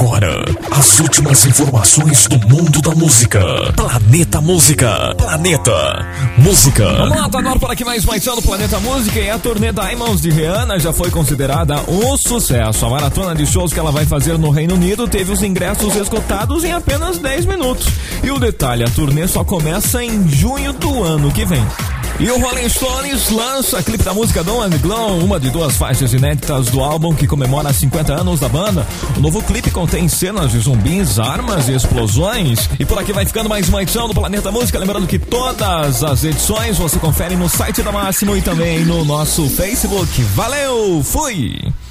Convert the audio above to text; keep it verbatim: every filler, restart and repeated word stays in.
agora, as últimas informações do mundo da música. Planeta Música. Planeta Música. Vamos lá, tá no ar para que mais mais do Planeta Música. E a turnê Diamonds de Rihanna já foi considerada um sucesso. A maratona de shows que ela vai fazer no Reino Unido teve os ingressos esgotados em apenas dez minutos. E o detalhe, a turnê só começa em junho do ano que vem. E o Rolling Stones lança clipe da música Dawn and Glow, uma de duas faixas inéditas do álbum que comemora cinquenta anos da banda. O novo clipe contém cenas de zumbis, armas e explosões. E por aqui vai ficando mais uma edição do Planeta Música. Lembrando que todas as edições você confere no site da Máximo e também no nosso Facebook. Valeu, fui!